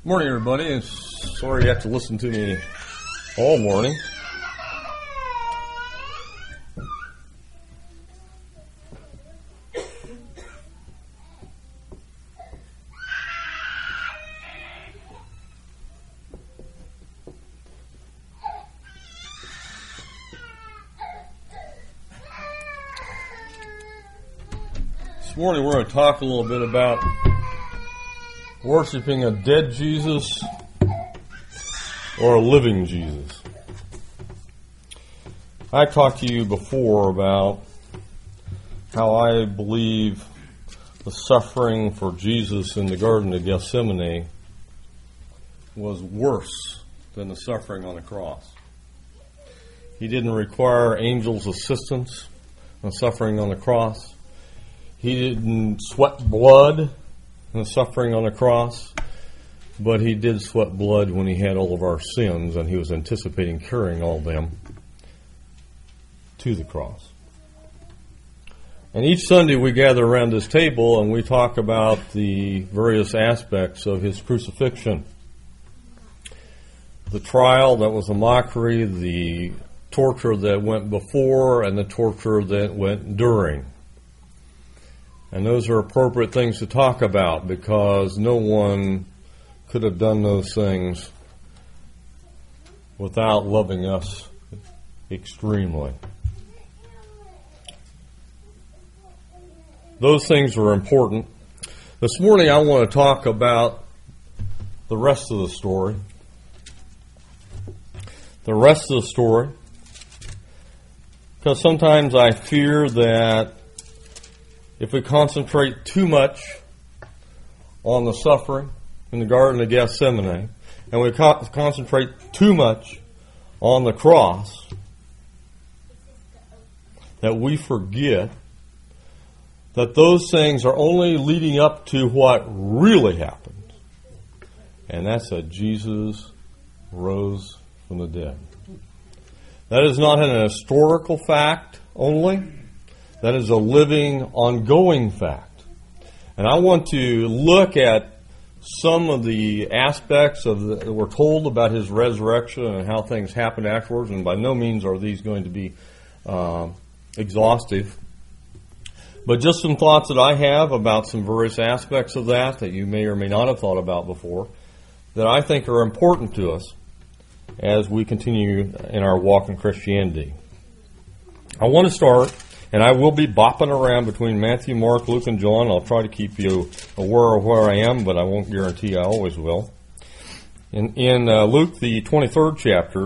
Morning, everybody. Sorry you have to listen to me all morning. This morning we're going to talk a little bit about worshiping a dead Jesus or a living Jesus. I talked to you before about how I believe the suffering for Jesus in the Garden of Gethsemane was worse than the suffering on the cross. He didn't require angels' assistance in the suffering on the cross. He didn't sweat blood in the suffering on the cross, but he did sweat blood when he had all of our sins, and he was anticipating carrying all of them to the cross. And each Sunday we gather around this table and we talk about the various aspects of his crucifixion. The trial that was a mockery, the torture that went before, and the torture that went during. And those are appropriate things to talk about because no one could have done those things without loving us extremely. Those things are important. This morning I want to talk about the rest of the story. The rest of the story. Because sometimes I fear that if we concentrate too much on the suffering in the Garden of Gethsemane, and we concentrate too much on the cross, that we forget that those things are only leading up to what really happened, and that's that Jesus rose from the dead. That is not an historical fact only. That is a living, ongoing fact. And I want to look at some of the aspects that we're told about his resurrection and how things happened afterwards, and by no means are these going to be exhaustive. But just some thoughts that I have about some various aspects of that you may or may not have thought about before, that I think are important to us as we continue in our walk in Christianity. I want to start, and I will be bopping around between Matthew, Mark, Luke, and John. I'll try to keep you aware of where I am, but I won't guarantee I always will. In Luke, the 23rd chapter,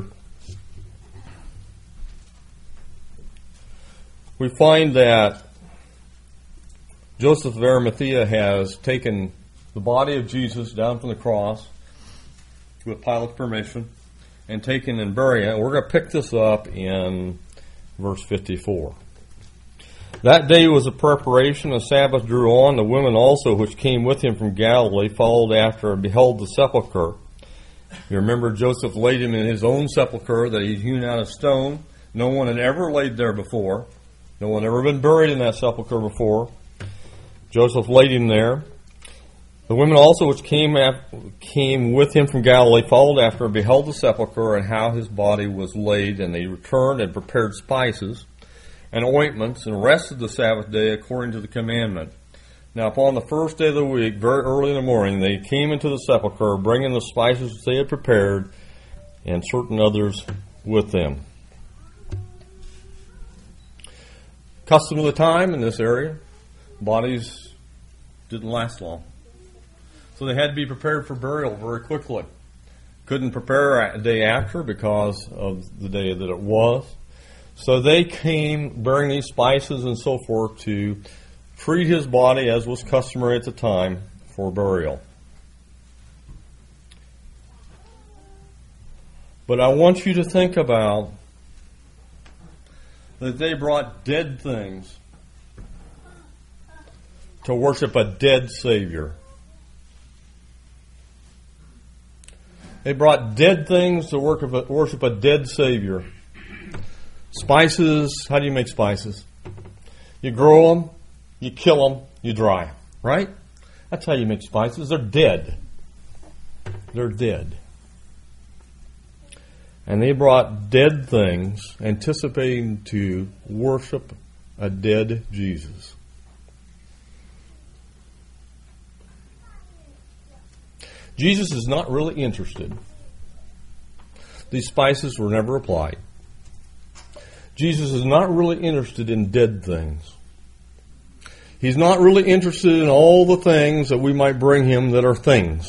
we find that Joseph of Arimathea has taken the body of Jesus down from the cross with Pilate's permission and taken and buried it. We're going to pick this up in verse 54. That day was a preparation, the Sabbath drew on. The women also which came with him from Galilee followed after and beheld the sepulchre. You remember Joseph laid him in his own sepulchre that he'd hewn out of stone. No one had ever laid there before. No one had ever been buried in that sepulchre before. Joseph laid him there. The women also which came with him from Galilee followed after and beheld the sepulchre and how his body was laid. And they returned and prepared spices and ointments, and rested the Sabbath day according to the commandment. Now upon the first day of the week, very early in the morning, they came into the sepulchre, bringing the spices which they had prepared, and certain others with them. Custom of the time in this area, bodies didn't last long. So they had to be prepared for burial very quickly. Couldn't prepare a day after because of the day that it was. So they came bearing these spices and so forth to treat his body as was customary at the time for burial. But I want you to think about that they brought dead things to worship a dead Savior. They brought dead things to worship a dead Savior. Spices, how do you make spices? You grow them, you kill them, you dry them, right? That's how you make spices. They're dead. They're dead. And they brought dead things, anticipating to worship a dead Jesus. Jesus is not really interested. These spices were never applied. Jesus is not really interested in dead things. He's not really interested in all the things that we might bring him that are things.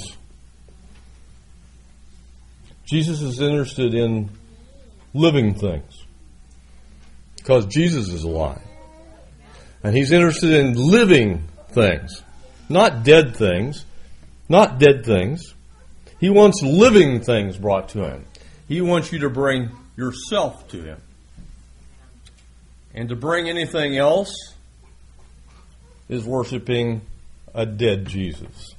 Jesus is interested in living things, because Jesus is alive. And he's interested in living things, not dead things, not dead things. He wants living things brought to him. He wants you to bring yourself to him. And to bring anything else is worshiping a dead Jesus.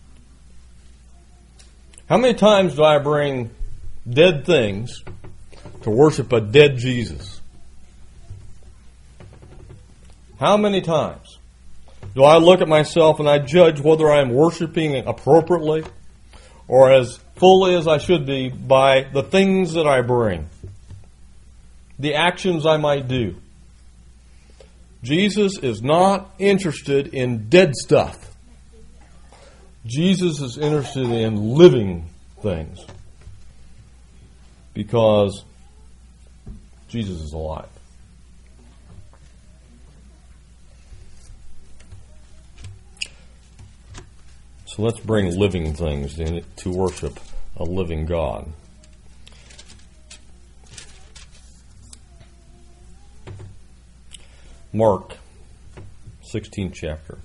How many times do I bring dead things to worship a dead Jesus? How many times do I look at myself and I judge whether I am worshiping appropriately or as fully as I should be by the things that I bring, the actions I might do? Jesus is not interested in dead stuff. Jesus is interested in living things, because Jesus is alive. So let's bring living things in to worship a living God. Mark, 16th chapter.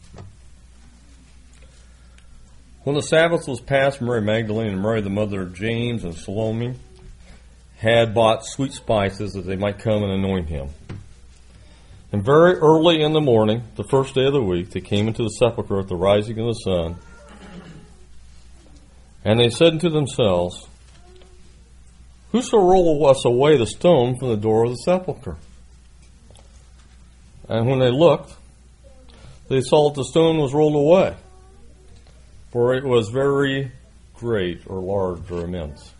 When the Sabbath was past, Mary Magdalene and Mary the mother of James and Salome had bought sweet spices that they might come and anoint him. And very early in the morning, the first day of the week, they came into the sepulchre at the rising of the sun. And they said unto themselves, Who shall roll us away the stone from the door of the sepulchre? And when they looked, they saw that the stone was rolled away, for it was very great, or large, or immense.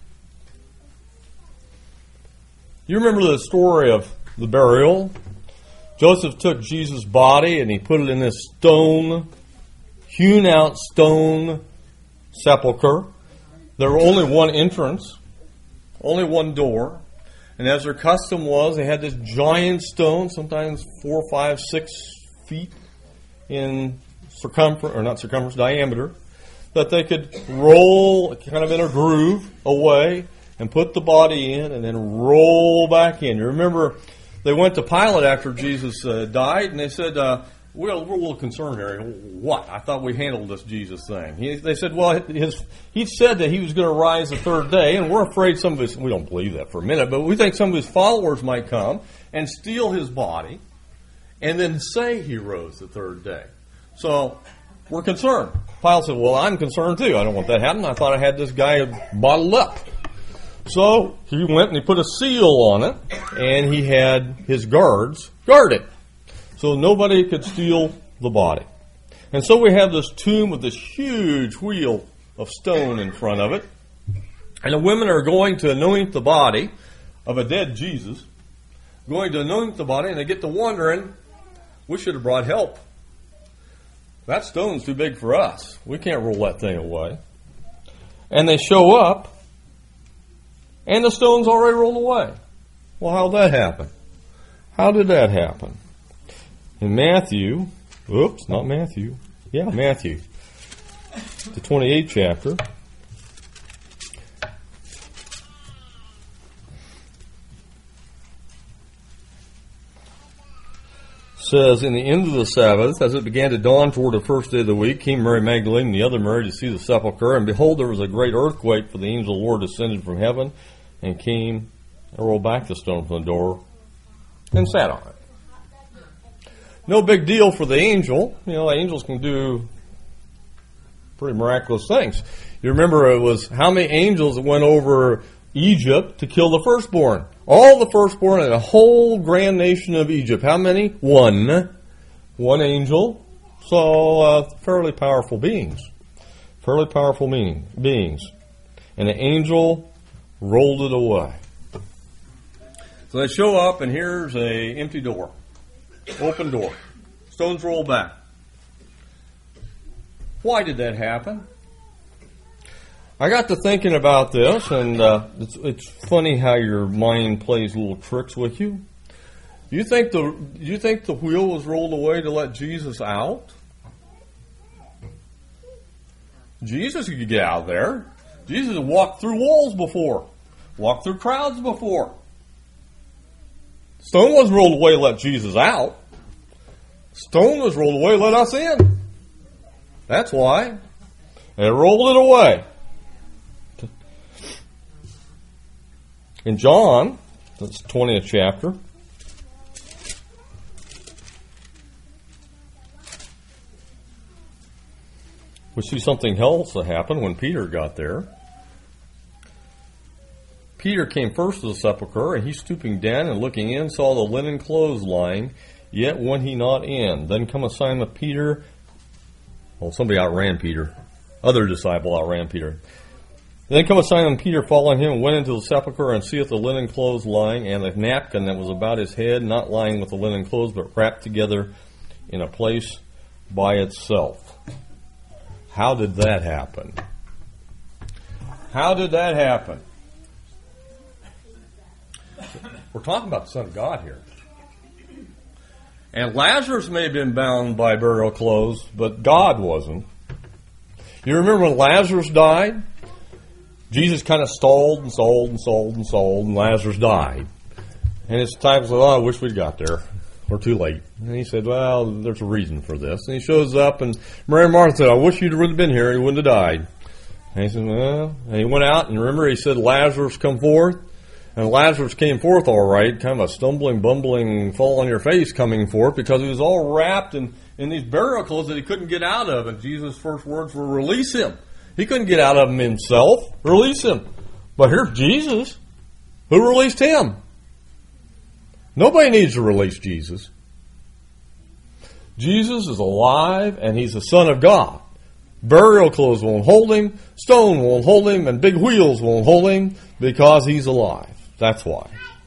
You remember the story of the burial? Joseph took Jesus' body and he put it in this stone, hewn out stone sepulcher. There was only one entrance, only one door. And as their custom was, they had this giant stone, sometimes 4, 5, 6 feet in circumference, or not circumference, diameter, that they could roll kind of in a groove away and put the body in and then roll back in. You remember they went to Pilate after Jesus died, and they said, we're a little concerned here. What? I thought we handled this Jesus thing. They said, well, he said that he was going to rise the third day, and we're afraid some of his, we don't believe that for a minute, but we think some of his followers might come and steal his body and then say he rose the third day. So we're concerned. Pilate said, well, I'm concerned too. I don't want that to happen. I thought I had this guy bottled up. So he went and he put a seal on it, and he had his guards guard it, so nobody could steal the body. And so we have this tomb with this huge wheel of stone in front of it. And the women are going to anoint the body of a dead Jesus, going to anoint the body, and they get to wondering, we should have brought help. That stone's too big for us. We can't roll that thing away. And they show up, and the stone's already rolled away. Well, how'd that happen? How did that happen? In Matthew, the 28th chapter, says, in the end of the Sabbath, as it began to dawn toward the first day of the week, came Mary Magdalene and the other Mary to see the sepulchre, and behold, there was a great earthquake, for the angel of the Lord descended from heaven, and came and rolled back the stone from the door, and sat on it. No big deal for the angel. You know, angels can do pretty miraculous things. You remember it was how many angels that went over Egypt to kill the firstborn? All the firstborn in the whole grand nation of Egypt. How many? One angel. So fairly powerful beings. fairly powerful beings. And the angel rolled it away. So they show up, and here's a empty door. Open door. Stones rolled back. Why did that happen? I got to thinking about this, and it's funny how your mind plays little tricks with you. You think the wheel was rolled away to let Jesus out? Jesus could get out there. Jesus had walked through walls before, walked through crowds before. Stone wasn't rolled away to let Jesus out. Stone was rolled away to let us in. That's why. And it rolled it away. In John, that's 20th chapter, we see something else that happened when Peter got there. Peter came first to the sepulchre, and he, stooping down and looking in, saw the linen clothes lying, yet went he not in. Then cometh Simon Peter. Well, somebody outran Peter. Other disciple outran Peter. Then cometh Simon Peter, following him, and went into the sepulchre, and seeth the linen clothes lying, and a napkin that was about his head, not lying with the linen clothes, but wrapped together in a place by itself. How did that happen? How did that happen? We're talking about the Son of God here. And Lazarus may have been bound by burial clothes, but God wasn't. You remember when Lazarus died? Jesus kind of stalled, and Lazarus died. And his disciples said, I wish we'd got there. We're too late. And he said, well, there's a reason for this. And he shows up, and Mary and Martha said, I wish you'd have been here, he wouldn't have died. And he said, well, and he went out, and remember he said, Lazarus, come forth. And Lazarus came forth all right, kind of a stumbling, bumbling, fall on your face coming forth, because he was all wrapped in these burial clothes that he couldn't get out of. And Jesus' first words were, release him. He couldn't get out of them himself. Release him. But here's Jesus. Who released him? Nobody needs to release Jesus. Jesus is alive, and he's the Son of God. Burial clothes won't hold him, stone won't hold him, and big wheels won't hold him, because he's alive. That's why.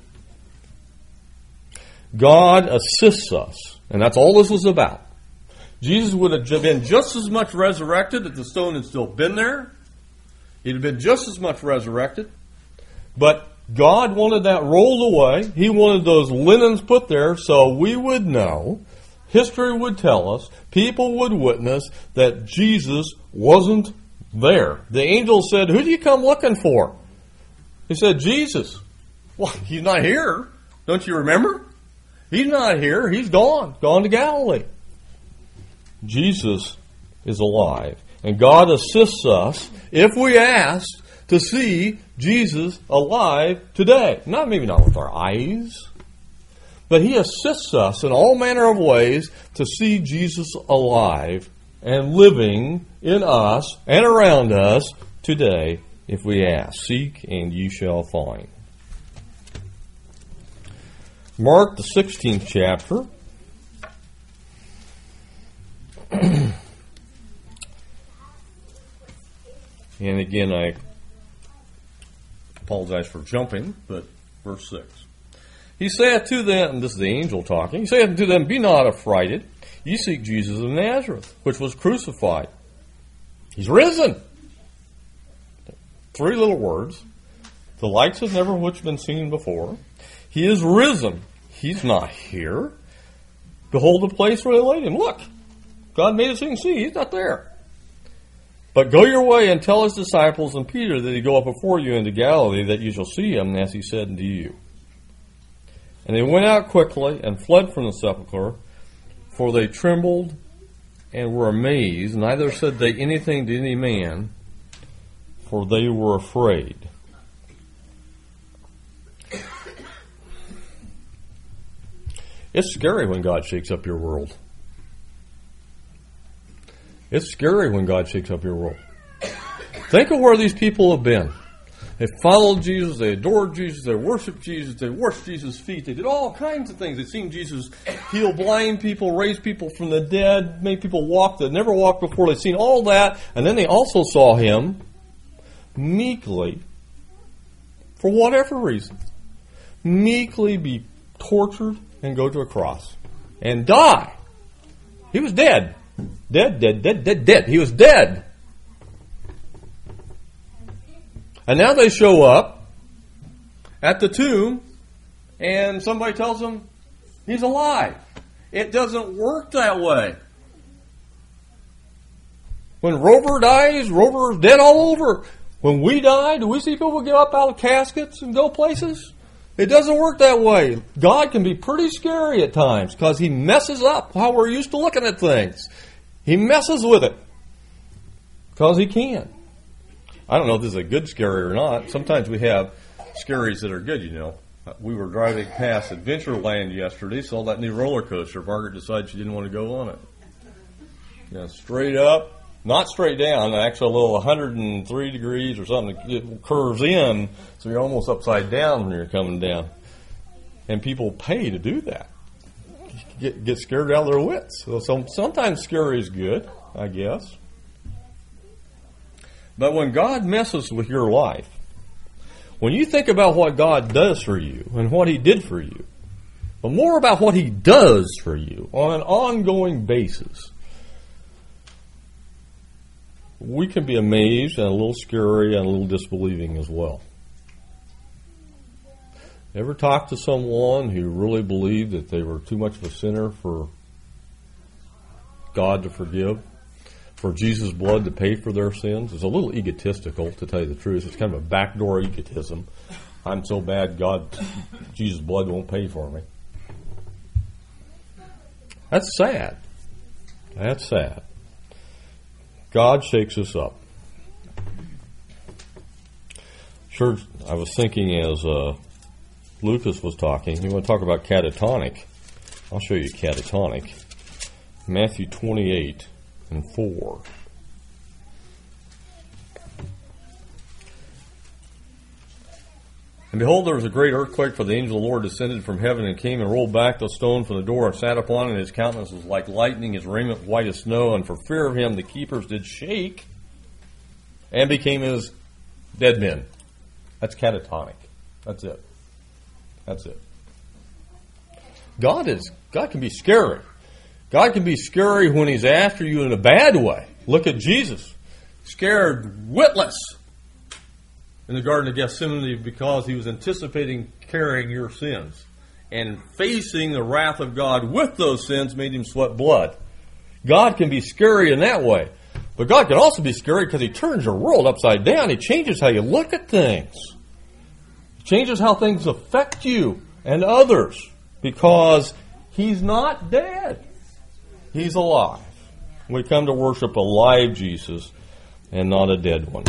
God assists us, and that's all this was about. Jesus would have been just as much resurrected if the stone had still been there. He'd have been just as much resurrected. But God wanted that rolled away. He wanted those linens put there so we would know, history would tell us, people would witness that Jesus wasn't there. The angel said, who do you come looking for? He said, Jesus. Well, he's not here. Don't you remember? He's not here. He's gone to Galilee. Jesus is alive. And God assists us, if we ask, to see Jesus alive today. Maybe not with our eyes, but he assists us in all manner of ways to see Jesus alive and living in us and around us today, if we ask. Seek and ye shall find. Mark, the 16th chapter. And again, I apologize for jumping, but verse 6. He saith to them, and this is the angel talking, he saith to them, be not affrighted, ye seek Jesus of Nazareth, which was crucified. He's risen. 3 little words. The lights have never which been seen before. He is risen. He's not here. Behold the place where they laid him. Look, God made us so you can see. He's not there. But go your way and tell his disciples and Peter that he go up before you into Galilee, that you shall see him, as he said unto you. And they went out quickly and fled from the sepulchre, for they trembled and were amazed. Neither said they anything to any man, for they were afraid. It's scary when God shakes up your world. It's scary when God shakes up your world. Think of where these people have been. They followed Jesus. They adored Jesus. They worshiped Jesus. They washed Jesus' feet. They did all kinds of things. They'd seen Jesus heal blind people, raise people from the dead, make people walk that never walked before. They'd seen all that. And then they also saw him meekly, for whatever reason, meekly be tortured and go to a cross and die. He was dead. Dead. He was dead. And now they show up at the tomb and somebody tells them he's alive. It doesn't work that way. When Rover dies, Rover's dead all over. When we die, do we see people get up out of caskets and go places? It doesn't work that way. God can be pretty scary at times because he messes up how we're used to looking at things. He messes with it because he can. I don't know if this is a good scary or not. Sometimes we have scaries that are good, you know. We were driving past Adventureland yesterday, saw that new roller coaster. Margaret decided she didn't want to go on it. Yeah, straight up, not straight down, actually a little 103 degrees or something. It curves in, so you're almost upside down when you're coming down. And people pay to do that. Get scared out of their wits. So sometimes scary is good, I guess. But when God messes with your life, when you think about what God does for you and what he did for you, but more about what he does for you on an ongoing basis, we can be amazed and a little scary and a little disbelieving as well. Ever talk to someone who really believed that they were too much of a sinner for God to forgive? For Jesus' blood to pay for their sins? It's a little egotistical, to tell you the truth. It's kind of a backdoor egotism. I'm so bad, Jesus' blood won't pay for me. That's sad. That's sad. God shakes us up. Sure, I was thinking as Lucas was talking, you want to talk about catatonic. I'll show you catatonic. Matthew 28 and 4. And behold, there was a great earthquake, for the angel of the Lord descended from heaven and came and rolled back the stone from the door and sat upon it, and his countenance was like lightning, his raiment white as snow, and for fear of him the keepers did shake and became as dead men. That's catatonic. That's it. That's it. God can be scary. God can be scary when he's after you in a bad way. Look at Jesus. Scared witless in the Garden of Gethsemane because he was anticipating carrying your sins. And facing the wrath of God with those sins made him sweat blood. God can be scary in that way. But God can also be scary because he turns your world upside down. He changes how you look at things. He changes how things affect you and others because he's not dead. He's alive. We come to worship a live Jesus and not a dead one.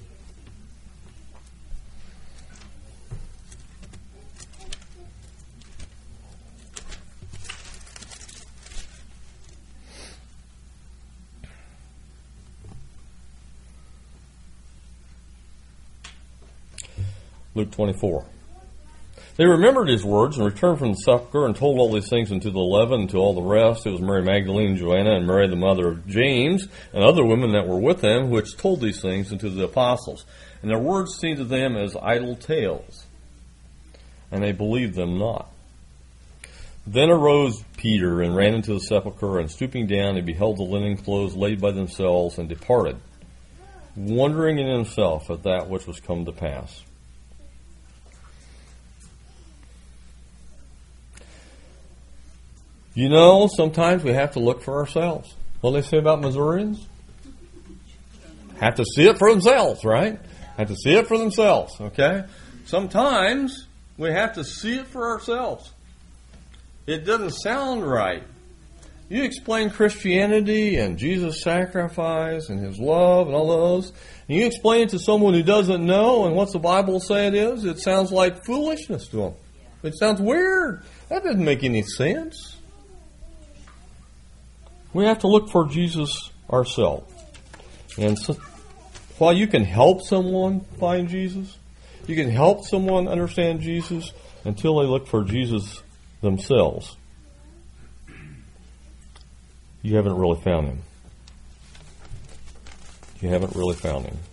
Luke 24. They remembered his words and returned from the sepulchre and told all these things unto the 11 and to all the rest. It was Mary Magdalene and Joanna and Mary the mother of James and other women that were with them, which told these things unto the apostles. And their words seemed to them as idle tales, and they believed them not. Then arose Peter and ran into the sepulchre, and stooping down, he beheld the linen clothes laid by themselves, and departed, wondering in himself at that which was come to pass. You know, sometimes we have to look for ourselves. What do they say about Missourians? Have to see it for themselves, right? Have to see it for themselves, okay? Sometimes we have to see it for ourselves. It doesn't sound right. You explain Christianity and Jesus' sacrifice and his love and all those, and you explain it to someone who doesn't know, and what's the Bible say it is? It sounds like foolishness to them. It sounds weird. That doesn't make any sense. We have to look for Jesus ourselves. And so, while you can help someone find Jesus, You can help someone understand Jesus until they look for Jesus themselves. You haven't really found him. You haven't really found him.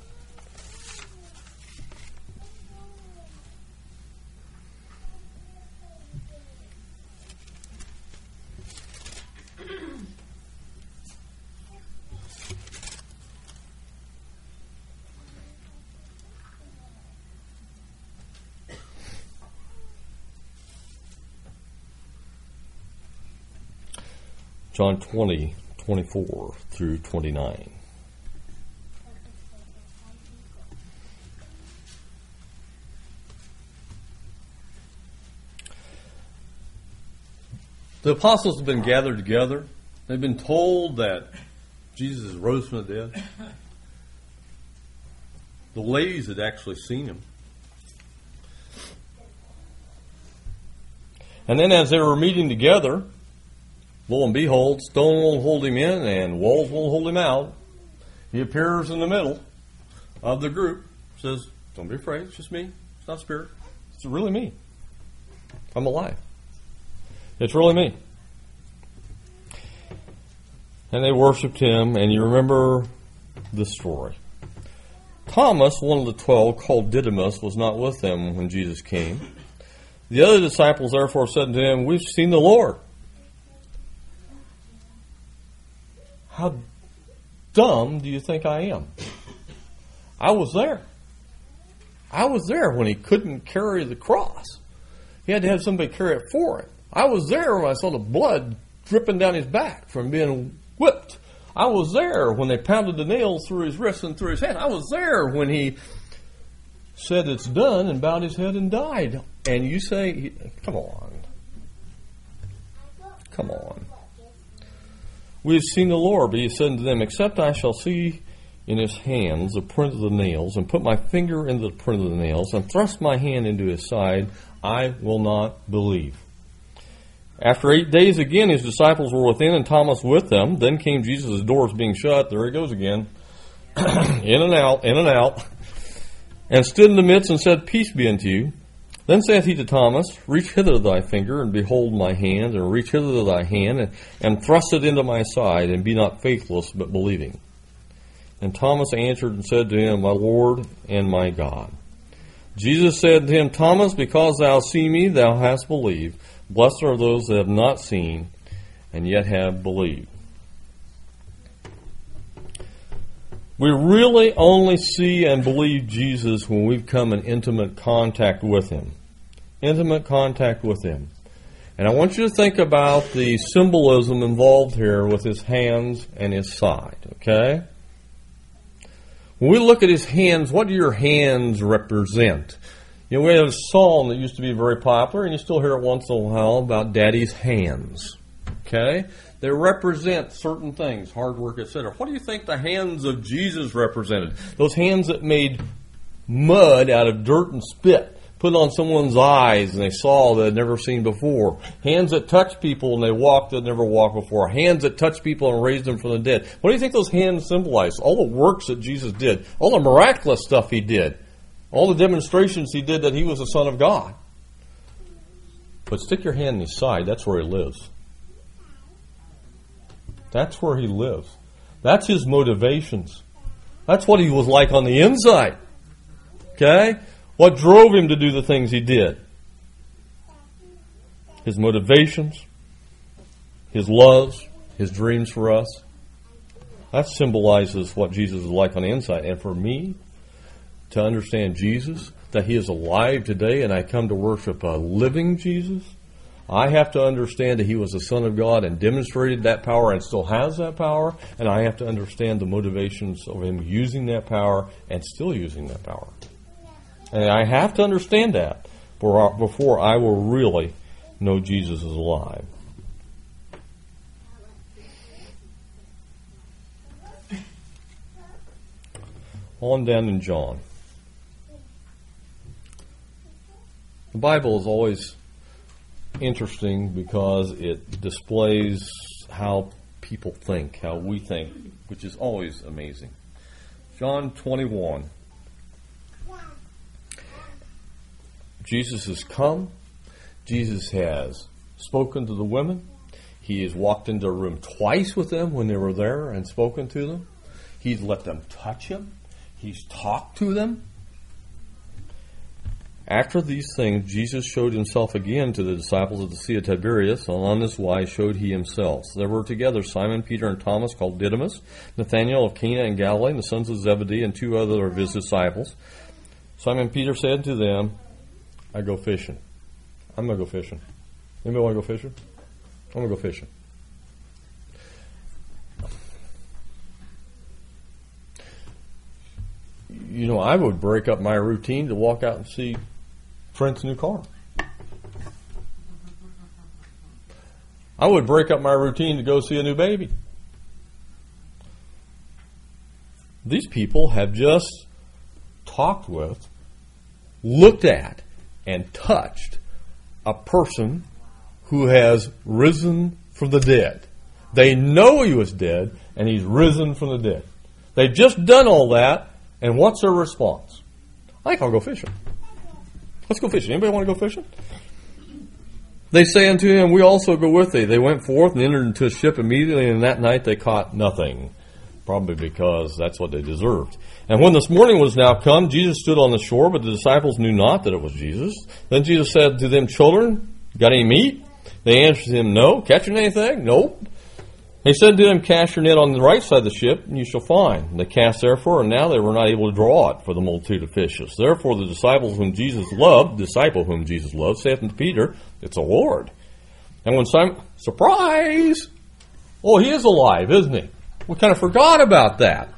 John 20, 24 through 29. The apostles have been gathered together. They've been told that Jesus rose from the dead. The ladies had actually seen him. And then as they were meeting together, lo and behold, stone won't hold him in and walls won't hold him out. He appears in the middle of the group, says, don't be afraid, it's just me. It's not spirit. It's really me. I'm alive. It's really me. And they worshipped him, and you remember the story. Thomas, one of the 12, called Didymus, was not with them when Jesus came. The other disciples therefore said to him, we've seen the Lord. How dumb do you think I am? I was there. I was there when he couldn't carry the cross. He had to have somebody carry it for him. I was there when I saw the blood dripping down his back from being whipped. I was there when they pounded the nails through his wrists and through his hand. I was there when he said it's done and bowed his head and died. And you say, come on. Come on. We have seen the Lord, but he said to them, except I shall see in his hands the print of the nails, and put my finger into the print of the nails, and thrust my hand into his side, I will not believe. After 8 days again, his disciples were within, and Thomas with them. Then came Jesus, the doors being shut. There he goes again. In and out, and stood in the midst and said, peace be unto you. Then saith he to Thomas, reach hither thy finger, and behold my hand, and reach hither thy hand, and thrust it into my side, and be not faithless, but believing. And Thomas answered and said to him, my Lord and my God. Jesus said to him, Thomas, because thou see me, thou hast believed. Blessed are those that have not seen, and yet have believed. We really only see and believe Jesus when we've come in intimate contact with him. Intimate contact with him. And I want you to think about the symbolism involved here with his hands and his side, okay? When we look at his hands, what do your hands represent? You know, we have a song that used to be very popular, and you still hear it once in a while, about Daddy's hands, okay? They represent certain things, hard work, etc. What do you think the hands of Jesus represented? Those hands that made mud out of dirt and spit, put on someone's eyes and they saw that they'd never seen before. Hands that touched people and they walked that they'd never walked before. Hands that touched people and raised them from the dead. What do you think those hands symbolize? All the works that Jesus did, all the miraculous stuff he did, all the demonstrations he did that he was the Son of God. But stick your hand in his side, that's where he lives. That's where he lives. That's his motivations. That's what he was like on the inside. Okay? What drove him to do the things he did? His motivations, his loves, his dreams for us. That symbolizes what Jesus is like on the inside. And for me, to understand Jesus, that he is alive today and I come to worship a living Jesus, I have to understand that he was the Son of God and demonstrated that power and still has that power. And I have to understand the motivations of him using that power and still using that power. And I have to understand that before I will really know Jesus is alive. On down in John. The Bible is always interesting because it displays how people think, how we think, which is always amazing. John 21. Jesus has come. Jesus has spoken to the women. He has walked into a room twice with them when they were there and spoken to them. He's let them touch him. He's talked to them. After these things, Jesus showed himself again to the disciples at the Sea of Tiberias, and on this wise showed he himself. So there were together Simon, Peter, and Thomas, called Didymus, Nathanael of Cana in Galilee, and the sons of Zebedee, and 2 other of his disciples. Simon Peter said to them, I go fishing. I'm going to go fishing. Anybody want to go fishing? I'm going to go fishing. You know, I would break up my routine to walk out and see Trent's new car. I would break up my routine to go see a new baby. These people have just talked with, looked at, and touched a person who has risen from the dead. They know he was dead, and he's risen from the dead. They've just done all that, and what's their response? I think I'll go fishing. Let's go fishing. Anybody want to go fishing? They say unto him, we also go with thee. They went forth and entered into a ship immediately, and that night they caught nothing. Probably because that's what they deserved. And when this morning was now come, Jesus stood on the shore, but the disciples knew not that it was Jesus. Then Jesus said to them, children, got any meat? They answered him, no. Catching anything? Nope. He said to them, cast your net on the right side of the ship, and you shall find. And they cast therefore, and now they were not able to draw it for the multitude of fishes. Therefore the disciple whom Jesus loved, saith unto Peter, it's a Lord. And when Simon, surprise! Oh, he is alive, isn't he? We kind of forgot about that.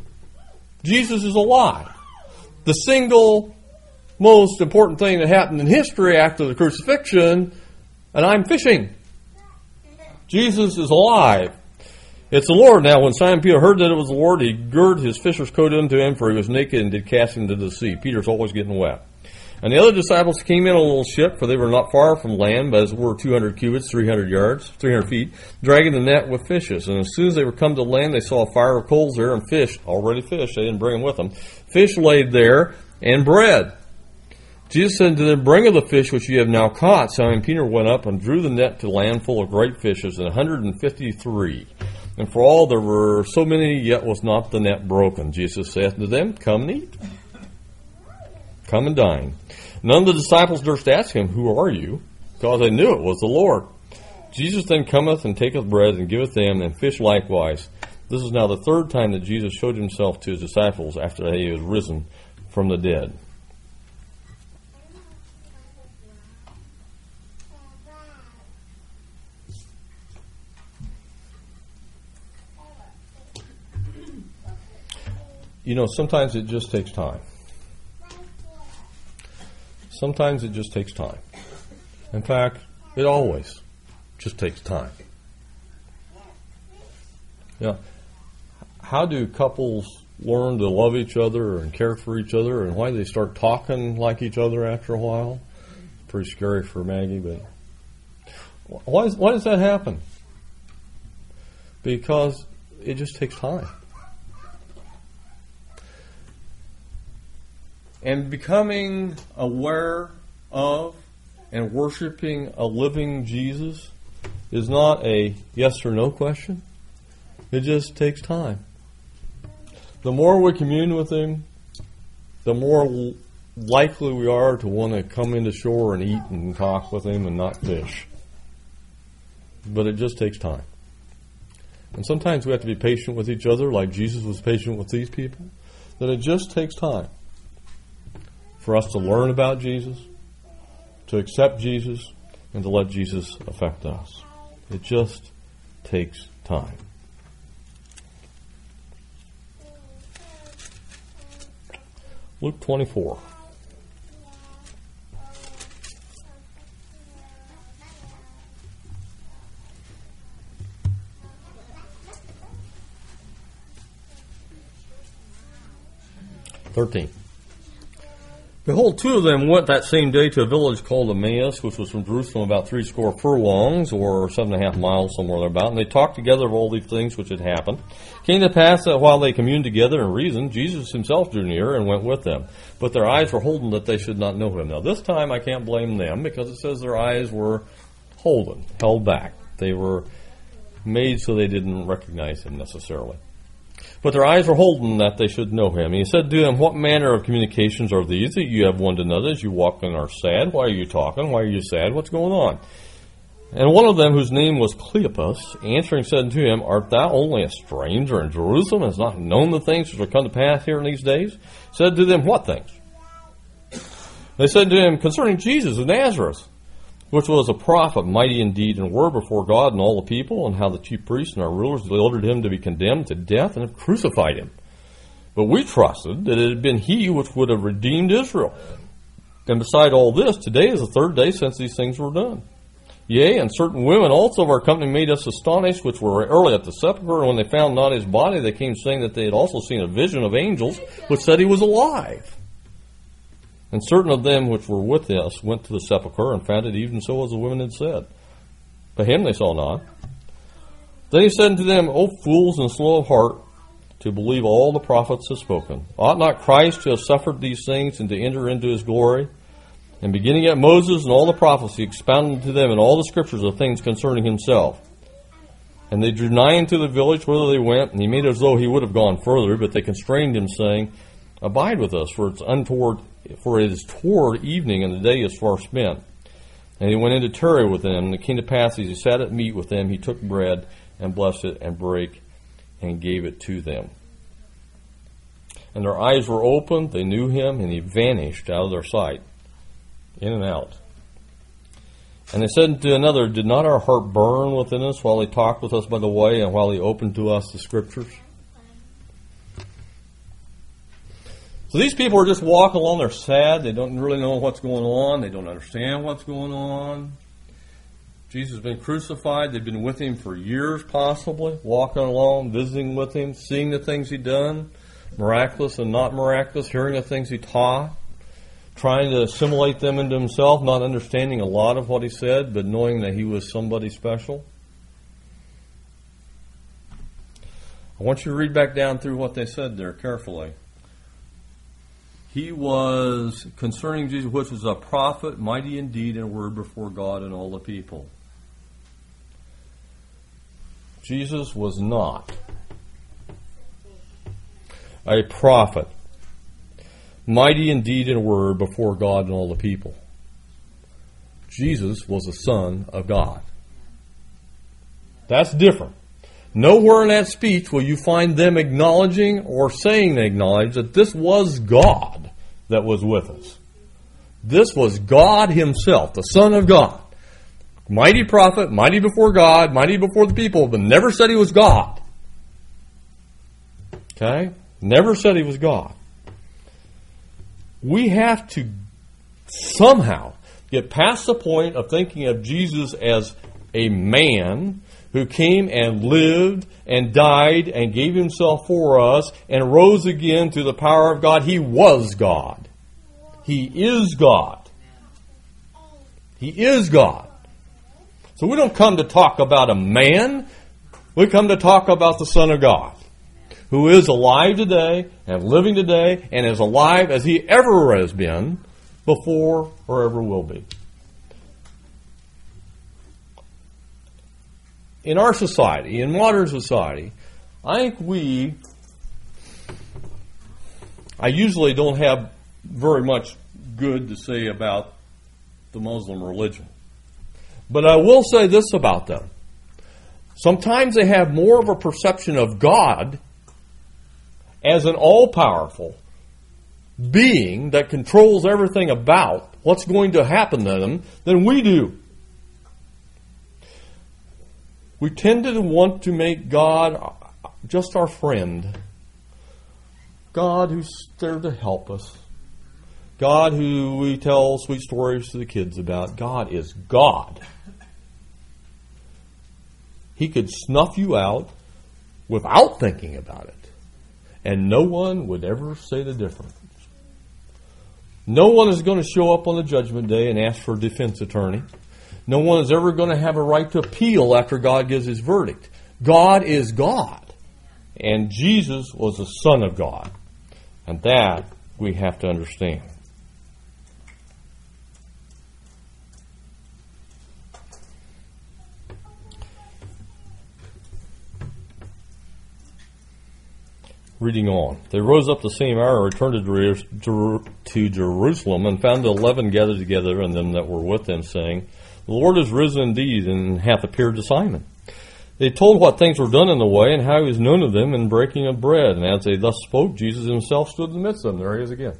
Jesus is alive. The single most important thing that happened in history after the crucifixion, and I'm fishing. Jesus is alive. It's the Lord. Now, when Simon Peter heard that it was the Lord, he girded his fisher's coat unto him, for he was naked, and did cast him into the sea. Peter's always getting wet. And the other disciples came in a little ship, for they were not far from land, but as it were 200 cubits, 300 feet, dragging the net with fishes. And as soon as they were come to land, they saw a fire of coals there, and fish, already fish, they didn't bring them with them, fish laid there, and bread. Jesus said to them, bring of the fish which ye have now caught. Simon Peter went up and drew the net to land full of great fishes, and 153. And for all there were so many, yet was not the net broken. Jesus saith to them, come and eat. Come and dine. None of the disciples durst ask him, who are you? Because they knew it was the Lord. Jesus then cometh and taketh bread and giveth them, and fish likewise. This is now the third time that Jesus showed himself to his disciples after he was risen from the dead. You know, sometimes it just takes time. Sometimes it just takes time. In fact, it always just takes time. Yeah. How do couples learn to love each other and care for each other, and why do they start talking like each other after a while? Pretty scary for Maggie, but why does that happen? Because it just takes time. And becoming aware of and worshiping a living Jesus is not a yes or no question. It just takes time. The more we commune with Him, the more likely we are to want to come into shore and eat and talk with Him and not fish. But it just takes time. And sometimes we have to be patient with each other, like Jesus was patient with these people. That it just takes time for us to learn about Jesus, to accept Jesus, and to let Jesus affect us. It just takes time. Luke 24. Behold, two of them went that same day to a village called Emmaus, which was from Jerusalem about 60 furlongs, or 7.5 miles, somewhere thereabout. And they talked together of all these things which had happened. It came to pass that while they communed together and reasoned, Jesus himself drew near and went with them. But their eyes were holden that they should not know him. Now this time I can't blame them, because it says their eyes were holden, held back. They were made so they didn't recognize him necessarily. But their eyes were holden that they should know him. And he said to them, what manner of communications are these that you have one to another as you walk and are sad? Why are you talking? Why are you sad? What's going on? And one of them, whose name was Cleopas, answering said unto him, art thou only a stranger in Jerusalem, and hast not known the things which are come to pass here in these days? Said to them, what things? They said to him, concerning Jesus of Nazareth, which was a prophet, mighty in deed and word before God and all the people, and how the chief priests and our rulers delivered him to be condemned to death and have crucified him. But we trusted that it had been he which would have redeemed Israel. And beside all this, today is the third day since these things were done. Yea, and certain women also of our company made us astonished, which were early at the sepulchre, and when they found not his body, they came saying that they had also seen a vision of angels, which said he was alive. And certain of them which were with us went to the sepulchre and found it even so as the women had said. But him they saw not. Then he said unto them, O fools and slow of heart, to believe all the prophets have spoken. Ought not Christ to have suffered these things and to enter into his glory? And beginning at Moses and all the prophets, he expounded to them in all the scriptures of things concerning himself. And they drew nigh into the village whither they went, and he made as though he would have gone further, but they constrained him, saying, Abide with us, for it is toward evening, and the day is far spent. And he went in to tarry with them, and it came to pass, as he sat at meat with them, he took bread, and blessed it, and brake, and gave it to them. And their eyes were opened, they knew him, and he vanished out of their sight, in and out. And they said to another, Did not our heart burn within us while he talked with us by the way, and while he opened to us the scriptures? So these people are just walking along, they're sad, they don't really know what's going on, they don't understand what's going on. Jesus has been crucified, they've been with him for years possibly, walking along, visiting with him, seeing the things he'd done, miraculous and not miraculous, hearing the things he taught, trying to assimilate them into himself, not understanding a lot of what he said, but knowing that he was somebody special. I want you to read back down through what they said there carefully. He was, concerning Jesus, which was a prophet, mighty in deed and word before God and all the people. Jesus was not a prophet, mighty in deed and word before God and all the people. Jesus was the Son of God. That's different. Nowhere in that speech will you find them acknowledging or saying they acknowledge that this was God that was with us. This was God himself, the Son of God. Mighty prophet, mighty before God, mighty before the people, but never said he was God. Okay? Never said he was God. We have to somehow get past the point of thinking of Jesus as a man who came and lived and died and gave himself for us and rose again through the power of God. He was God. He is God. He is God. So we don't come to talk about a man. We come to talk about the Son of God, who is alive today and living today and as alive as he ever has been before or ever will be. In our society, in modern society, I think I usually don't have very much good to say about the Muslim religion. But I will say this about them. Sometimes they have more of a perception of God as an all-powerful being that controls everything about what's going to happen to them than we do. We tend to want to make God just our friend. God who's there to help us. God who we tell sweet stories to the kids about. God is God. He could snuff you out without thinking about it. And no one would ever say the difference. No one is going to show up on the judgment day and ask for a defense attorney. No one is ever going to have a right to appeal after God gives his verdict. God is God. And Jesus was the Son of God. And that we have to understand. Reading on. They rose up the same hour, returned to Jerusalem, and found the 11 gathered together, and them that were with them, saying, The Lord is risen indeed, and hath appeared to Simon. They told what things were done in the way, and how he was known of them in breaking of bread. And as they thus spoke, Jesus himself stood in the midst of them. There he is again.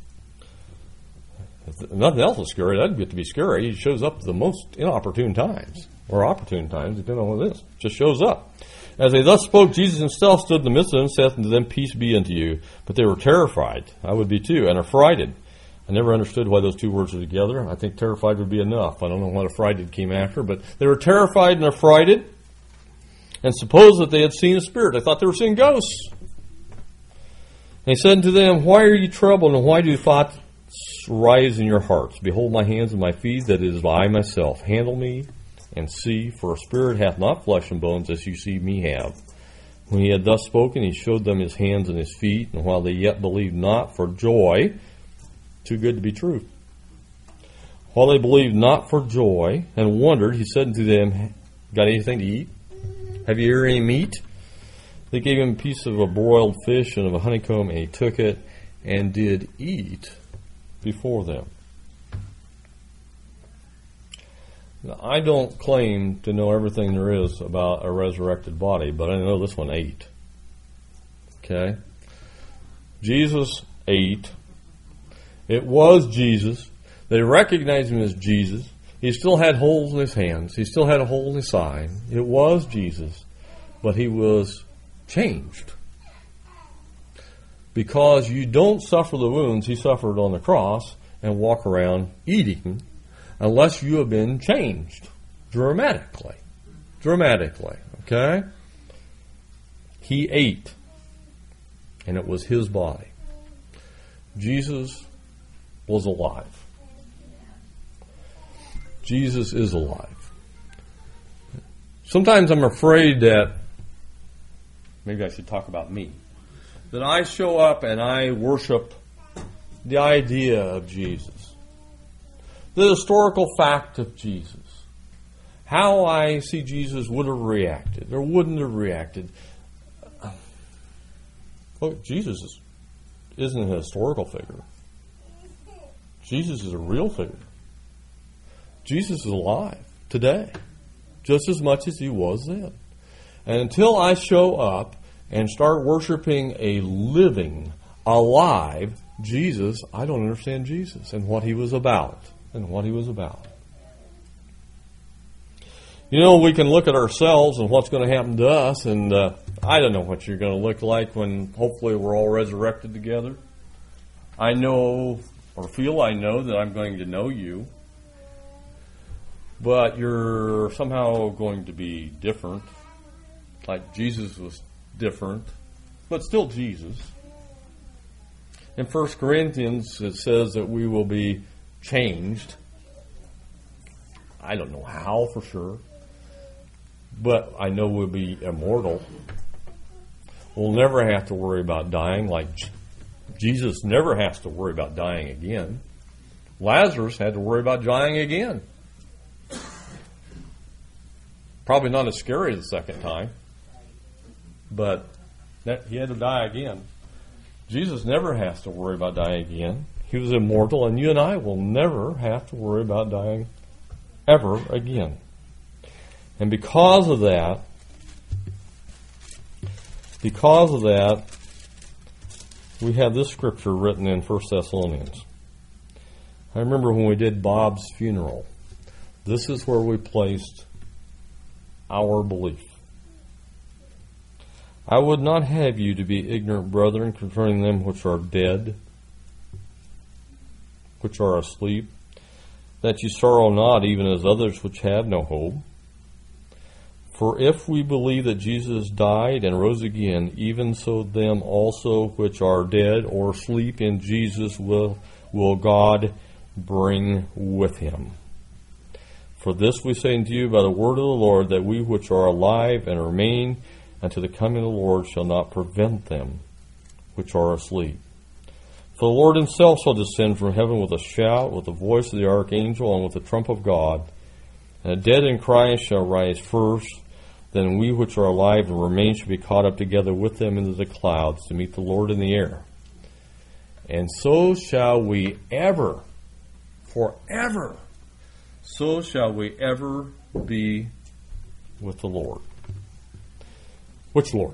If nothing else is scary, that'd get to be scary. He shows up at the most inopportune times, or opportune times, depending on what it is. Just shows up. As they thus spoke, Jesus himself stood in the midst of them, and saith unto them, Peace be unto you. But they were terrified. I would be too, and affrighted. I never understood why those two words are together. I think terrified would be enough. I don't know what affrighted came after, but they were terrified and affrighted, and supposed that they had seen a spirit. I thought they were seeing ghosts. And he said unto them, Why are ye troubled, and why do thoughts rise in your hearts? Behold my hands and my feet, that it is I myself. Handle me, and see, for a spirit hath not flesh and bones, as you see me have. When he had thus spoken, he showed them his hands and his feet, and while they yet believed not for joy, too good to be true, while they believed not for joy, and wondered, he said unto them, Got anything to eat? Have you here any meat? They gave him a piece of a broiled fish and of a honeycomb, and he took it, and did eat before them. Now, I don't claim to know everything there is about a resurrected body, but I know this one ate. Okay? Jesus ate. It was Jesus. They recognized him as Jesus. He still had holes in his hands. He still had a hole in his side. It was Jesus. But he was changed. Because you don't suffer the wounds he suffered on the cross and walk around eating unless you have been changed dramatically. Dramatically. Okay? He ate. And it was his body. Jesus was alive. Jesus is alive. Sometimes I'm afraid that, maybe I should talk about me, that I show up and I worship the idea of Jesus, the historical fact of Jesus, how I see Jesus would have reacted or wouldn't have reacted. Well, Jesus isn't a historical figure. Jesus is a real figure. Jesus is alive today, just as much as he was then. And until I show up and start worshiping a living, alive Jesus, I don't understand Jesus and what he was about. You know, we can look at ourselves and what's going to happen to us, and I don't know what you're going to look like when hopefully we're all resurrected together. I know, or feel I know, that I'm going to know you. But you're somehow going to be different. Like Jesus was different, but still Jesus. In 1 Corinthians, it says that we will be changed. I don't know how for sure, but I know we'll be immortal. We'll never have to worry about dying, like Jesus never has to worry about dying again. Lazarus had to worry about dying again. Probably not as scary the second time, but he had to die again. Jesus never has to worry about dying again. He was immortal, and you and I will never have to worry about dying ever again. And because of that, we have this scripture written in 1 Thessalonians. I remember when we did Bob's funeral, this is where we placed our belief. I would not have you to be ignorant, brethren, concerning them which are dead, which are asleep, that ye sorrow not, even as others which have no hope. For if we believe that Jesus died and rose again, even so them also which are dead or sleep in Jesus will will God bring with him. For this we say unto you by the word of the Lord, that we which are alive and remain unto the coming of the Lord shall not prevent them which are asleep. For the Lord himself shall descend from heaven with a shout, with the voice of the archangel, and with the trump of God. And the dead in Christ shall rise first. Then we which are alive and remain shall be caught up together with them into the clouds to meet the Lord in the air. And so shall we ever, forever, so shall we ever be with the Lord. Which Lord?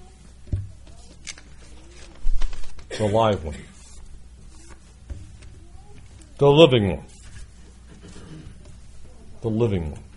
The live one. The living one. The living one.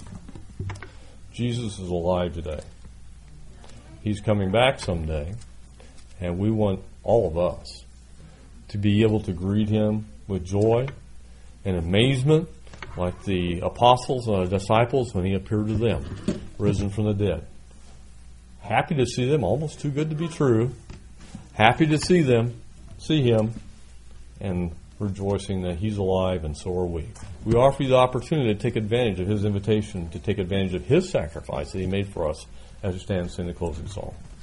Jesus is alive today. He's coming back someday, and we want all of us to be able to greet him with joy and amazement, like the apostles and the disciples when he appeared to them, risen from the dead. Happy to see them, almost too good to be true. Happy to see him, and rejoicing that he's alive, and so are we. We offer you the opportunity to take advantage of his invitation, to take advantage of his sacrifice that he made for us as we stand and sing the closing song.